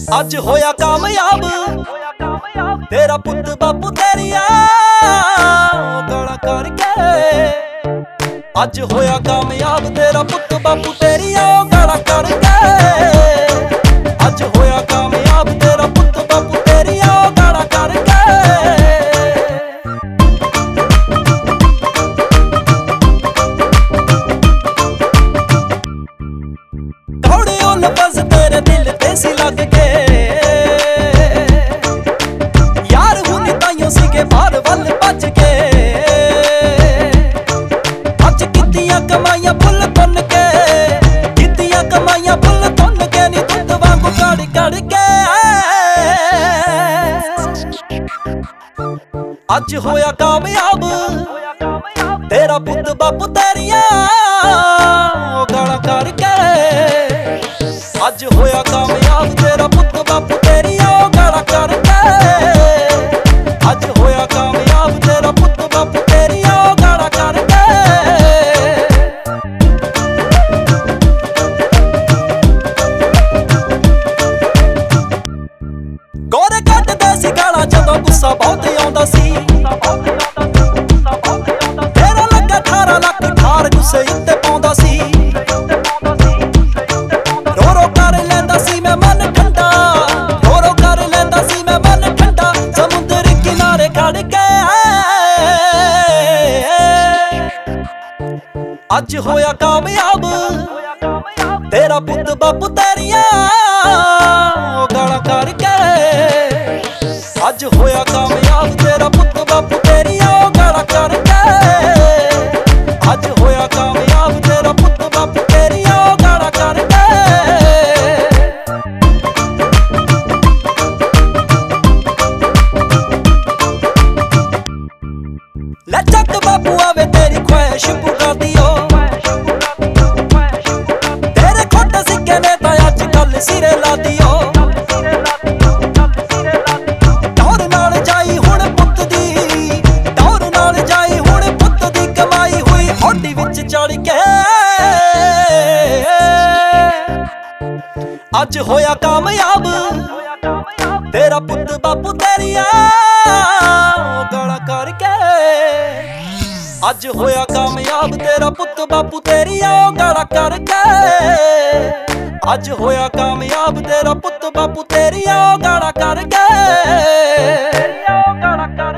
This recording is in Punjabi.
ਅੱਜ ਹੋਇਆ ਕਾਮਯਾਬ ਤੇਰਾ ਪੁੱਤ ਬਾਪੂ ਤੇਰੀਆਂ ਗਾਲਾਂ ਕਰਕੇ। ਅੱਜ ਹੋਇਆ ਕਾਮਯਾਬ ਤੇਰਾ ਪੁੱਤ ਬਾਪੂ ਤੇਰੀਆਂ ਗਾਲਾਂ ਕਰਕੇ। ਅੱਜ ਹੋਇਆ ਕਾਮਯਾਬ ਤੇਰਾ ਪੁੱਤ ਬਾਪੂ ਤੇਰੀਆਂ ਗਾਲਾਂ ਕਰਕੇ। ਥੋੜੇ ਉਹ ਲਫ਼ਜ਼ ਤੇਰੇ ਦਿਲ ਤੇ ਸੀ ਲੱਗ ਕੇ ਯਾਰ ਹੁਣ ਤਾਈਓ ਸੀਗੇ ਬਾਹਰ ਵੱਲ ਭੱਜ ਕੇ। ਅੱਜ ਕੀਤੀਆਂ ਕਮਾਈਆਂ ਫੁੱਲ ਤੁੰਨ ਕੇ, ਕੀਤੀਆਂ ਕਮਾਈਆਂ ਫੁੱਲ ਤੁੰਨ ਕੇ ਨੀ ਦੁੱਧ ਵਾਂਗੂ ਕੜ ਕੜ ਕੇ। ਅੱਜ ਹੋਇਆ ਕਾਮਯਾਬ ਤੇਰਾ ਪੁੱਤ ਬਾਪੂ ਤੇਰੀਆਂ ਗਾਲਾਂ ਕਰਕੇ। ਅੱਜ ਹੋਇਆ ਕਾਮਯਾਬ ਤੇਰਾ ਪੁੱਤ ਬਾਪੂ ਤੇਰੀਆਂ ਗਾਲਾਂ ਕਰਕੇ। ਅੱਜ ਹੋਇਆ ਕਾਮਯਾਬ ਤੇਰਾ ਪੁੱਤ ਬਾਪੂ ਤੇਰੀਆਂ ਗਾਲਾਂ ਕਰਕੇ। ਗੋਰੇ ਕੱਢਦੇ ਸੀ ਗਾਲਾਂ ਜਦੋਂ ਗੁੱਸਾ ਬਹੁਤ ਆਉਂਦਾ ਸੀ। ਤੇਰਾ ਲੱਗਾ 18 ਲੱਖ ਠਾਰ ਗੁੱਸੇ ਉੱਤੇ ਪਾਉਂਦਾ ਸੀ। ਅੱਜ ਹੋਇਆ ਕਾਮਯਾਬ ਤੇਰਾ ਪੁੱਤ ਬਾਪੂ ਤੇਰੀਆਂ ਗਾਲਾਂ ਕਰਕੇ। ਅੱਜ ਹੋਇਆ ਕਾਮਯਾਬ ਤੇਰਾ ਪੁੱਤ ਬਾਪੂ ਤੇਰੀਆਂ ਗਾਲਾਂ ਕਰਕੇ। ਅੱਜ ਹੋਇਆ ਕਾਮਯਾਬ ਤੇਰਾ ਪੁੱਤ ਬਾਪੂ ਤੇਰੀਆਂ ਗਾਲਾਂ ਕਰਕੇ। ਲੈ ਚੱਕ ਬਾਪੂ ਆਵੇ ਤੇਰੀ ਖੁਆਇਸ਼ ਪੂਰਾ ਦਿਓ। ਤੇਰੇ ਖੋਟੇ ਸਿੱਕੇ ਨੇ ਤਾਂ ਅੱਜ ਕੱਲ ਸਿਰੇ ਲਾ ਦਿਓ। ਟੌਰ ਨਾਲ ਜਾਈ ਹੁਣ ਪੁੱਤ ਦੀ, ਟੌਰ ਨਾਲ ਜਾਈ ਹੁਣ ਪੁੱਤ ਦੀ ਕਮਾਈ ਹੋਈ ਹੋਡੀ ਵਿੱਚ ਚੜ ਕੇ। ਅੱਜ ਹੋਇਆ ਕਾਮਯਾਬ ਤੇਰਾ ਪੁੱਤ ਬਾਪੂ ਤੇਰੀਆਂ ਗਾਲਾਂ ਕਰਕੇ। ਅੱਜ ਹੋਇਆ ਕਾਮਯਾਬ ਤੇਰਾ ਪੁੱਤ ਬਾਪੂ ਤੇਰੀਆਂ ਗਾਲਾਂ ਕਰਕੇ। ਅੱਜ ਹੋਇਆ ਕਾਮਯਾਬ ਤੇਰਾ ਪੁੱਤ ਬਾਪੂ ਤੇਰੀਆਂ ਗਾਲਾਂ ਕਰਕੇ।